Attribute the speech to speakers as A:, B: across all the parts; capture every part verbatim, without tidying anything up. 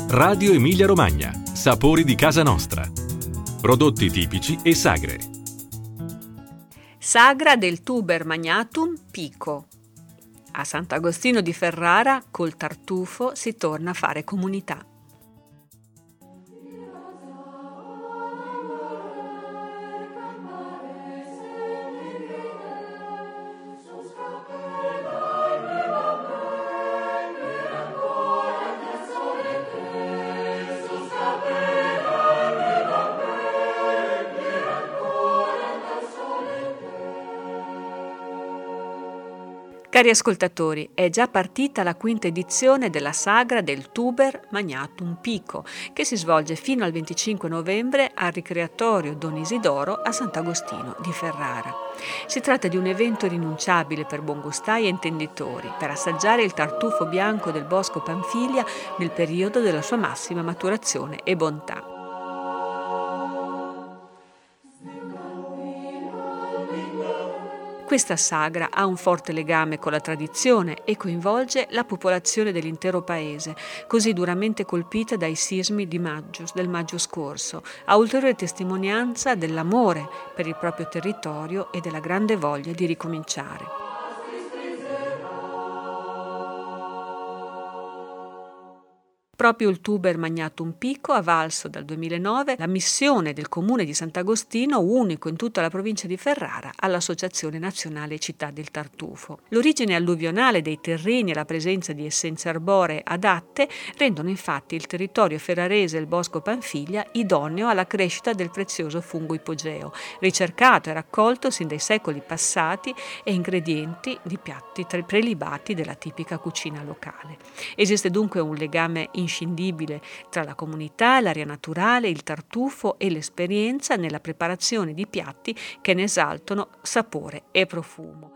A: Radio Emilia Romagna. Sapori di casa nostra. Prodotti tipici e sagre.
B: Sagra del tuber magnatum Pico. A Sant'Agostino di Ferrara col tartufo si torna a fare comunità. Cari ascoltatori, è già partita la quinta edizione della Sagra del Tuber Magnatum Pico, che si svolge fino al venticinque novembre al Ricreatorio Don Isidoro a Sant'Agostino di Ferrara. Si tratta di un evento irrinunciabile per buongustai e intenditori, per assaggiare il tartufo bianco del Bosco Panfilia nel periodo della sua massima maturazione e bontà. Questa sagra ha un forte legame con la tradizione e coinvolge la popolazione dell'intero paese, così duramente colpita dai sismi di maggio, del maggio scorso, a ulteriore testimonianza dell'amore per il proprio territorio e della grande voglia di ricominciare. Proprio il tuber magnatum Pico ha valso dal duemilanove la missione del comune di Sant'Agostino, unico in tutta la provincia di Ferrara, all'Associazione Nazionale Città del Tartufo. L'origine alluvionale dei terreni e la presenza di essenze arboree adatte rendono infatti il territorio ferrarese e il Bosco Panfilia idoneo alla crescita del prezioso fungo ipogeo, ricercato e raccolto sin dai secoli passati e ingredienti di piatti prelibati della tipica cucina locale. Esiste dunque un legame inscindibile tra la comunità, l'aria naturale, il tartufo e l'esperienza nella preparazione di piatti che ne esaltano sapore e profumo.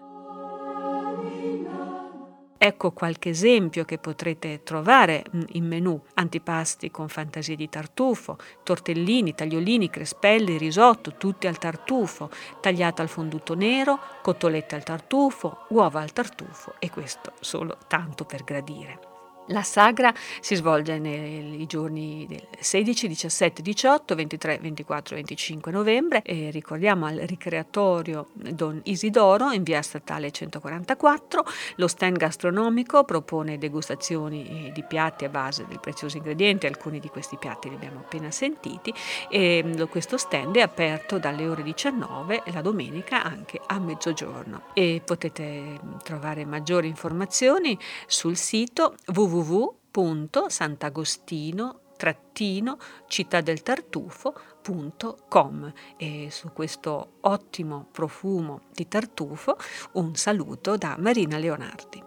B: Ecco qualche esempio che potrete trovare in menù: antipasti con fantasie di tartufo, tortellini, tagliolini, crespelli, risotto, tutti al tartufo, tagliata al fonduto nero, cotolette al tartufo, uova al tartufo, e questo solo tanto per gradire. La sagra si svolge nei giorni del sedici, diciassette, diciotto, ventitré, ventiquattro e venticinque novembre e ricordiamo al Ricreatorio Don Isidoro in via statale centoquarantaquattro. Lo stand gastronomico propone degustazioni di piatti a base del prezioso ingrediente, alcuni di questi piatti li abbiamo appena sentiti, e questo stand è aperto dalle ore diciannove la domenica anche a mezzogiorno, e potete trovare maggiori informazioni sul sito w w w punto sant'agostino cittadeltartufo punto com. E su questo ottimo profumo di tartufo un saluto da Marina Leonardi.